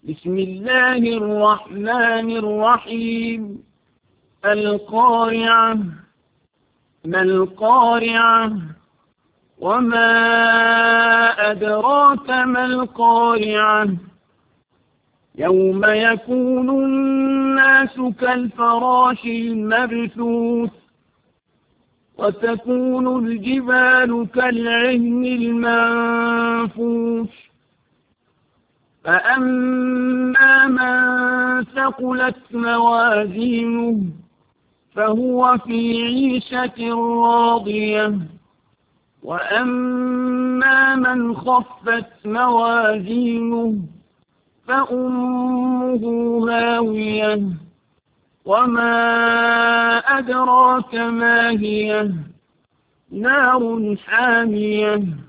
بسم الله الرحمن الرحيم القارعة ما القارعة وما أدراك ما القارعة يوم يكون الناس كالفراش المبثوث وتكون الجبال كالعهن المنفوش فأما من ثقلت موازينه فهو في عيشة راضية وأما من خفت موازينه فأمه هاوية وما أدراك ما هي نار حامية